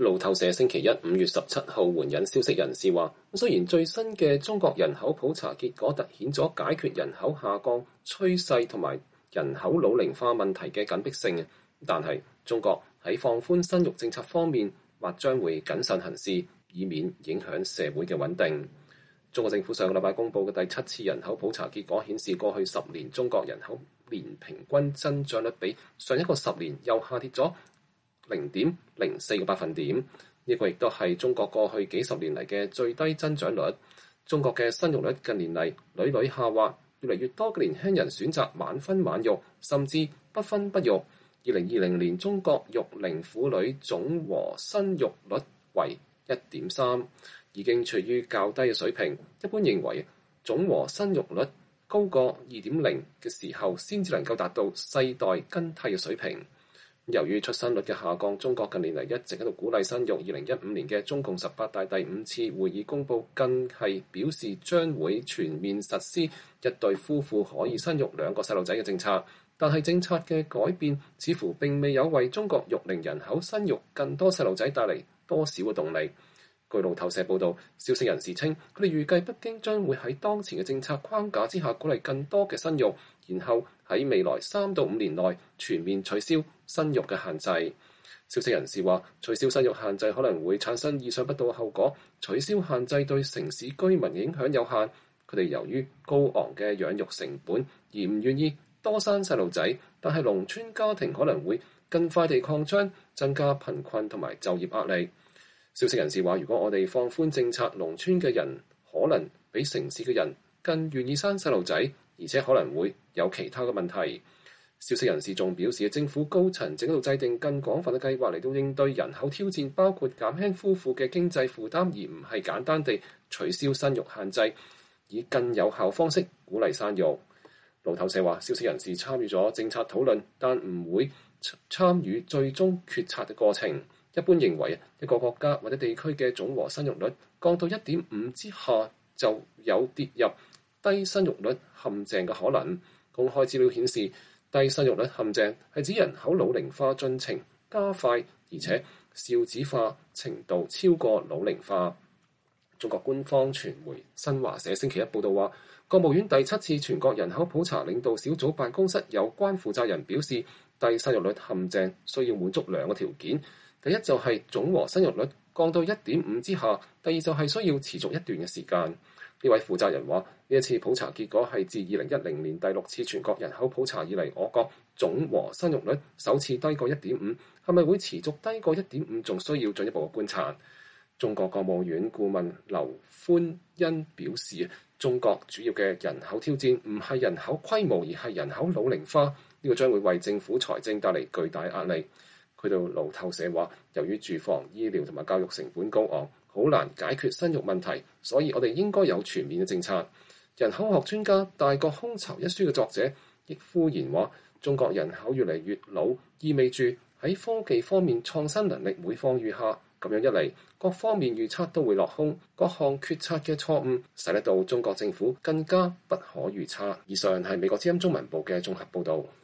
路透社星期一5月17號援引消息人士話，雖然最新嘅中國人口普查結果突顯咗解決人口下降趨勢同埋人口老齡化問題嘅緊迫性，但係中國喺放寬生育政策方面或將會謹慎行事，以免影響社會嘅穩定。中國政府上個禮拜公佈嘅第7次人口普查結果顯示，過去10年中國人口年平均增長率比上一個10年又下跌咗0.04個百分點，呢個亦都係中國過去幾十年嚟嘅最低增長率。中國嘅生育率近年嚟屢屢下滑，越嚟越多嘅年輕人選擇晚婚晚育，甚至不婚不育。2020年中國育齡婦女總和生育率為 1.3， 已經處於較低嘅水平。一般認為總和生育率高過 2.0 嘅時候，先至能夠達到世代更替嘅水平。由於出生率嘅下降，中國近年嚟一直喺度鼓勵生育。2015年嘅中共18大第5次會議公佈，更係表示將會全面實施一對夫婦可以生育2個細路仔嘅政策。但係政策嘅改變似乎並未有為中國育齡人口生育更多細路仔帶嚟多少嘅動力。據路透社報導，消息人士稱，佢哋預計北京將會喺當前嘅政策框架之下鼓勵更多嘅生育，然後喺未來3到5年內全面取消生育嘅限制。消息人士話，取消生育限制可能會產生意想不到嘅後果。取消限制對城市居民影響有限，佢哋由於高昂嘅養育成本而唔願意多生細路仔，但係農村家庭可能會更快地擴張，增加貧困同埋就業壓力。消息人士話，如果我哋放寬政策，農村嘅人可能比城市嘅人更願意生細路仔，而且可能會有其他嘅問題。消息人士仲表示，政府高層正喺度制定更廣泛嘅計劃嚟到應對人口挑戰，包括減輕夫婦嘅經濟負擔，而唔係簡單地取消生育限制，以更有效方式鼓勵生育。路透社話，消息人士參與咗政策討論，但唔會參與最終決策嘅過程。一般認為，一個國家或者地區嘅總和生育率降到 1.5 之下，就有跌入低生育率陷阱嘅可能。公開資料顯示，低生育率陷阱係指人口老齡化進程加快，而且少子化程度超過老齡化。中國官方傳媒新華社星期一報導話，國務院第7次全國人口普查領導小組辦公室有關負責人表示，低生育率陷阱需要滿足2個條件。第一就係總和生育率降到 1.5 之下，第二就係需要持續一段嘅時間。呢位負責人話，呢一次普查結果係自2010年第6次全國人口普查以嚟，我國總和生育率首次低過 1.5， 係咪會持續低過 1.5， 仲需要進一步嘅觀察。中國國務院顧問劉歡欣表示，中國主要嘅人口挑戰唔係人口規模，而係人口老齡化，呢個將會為政府財政帶嚟巨大壓力。佢到路透社話，由於住房、醫療同埋教育成本高昂，好難解決生育問題，所以我哋應該有全面嘅政策。人口學專家《大國空巢》一書嘅作者亦敷言話，中國人口越嚟越老，意味住喺科技方面創新能力每況愈下。咁樣一嚟，各方面預測都會落空，各項決策嘅錯誤使得到中國政府更加不可預測。以上係美國之音中文部嘅綜合報導。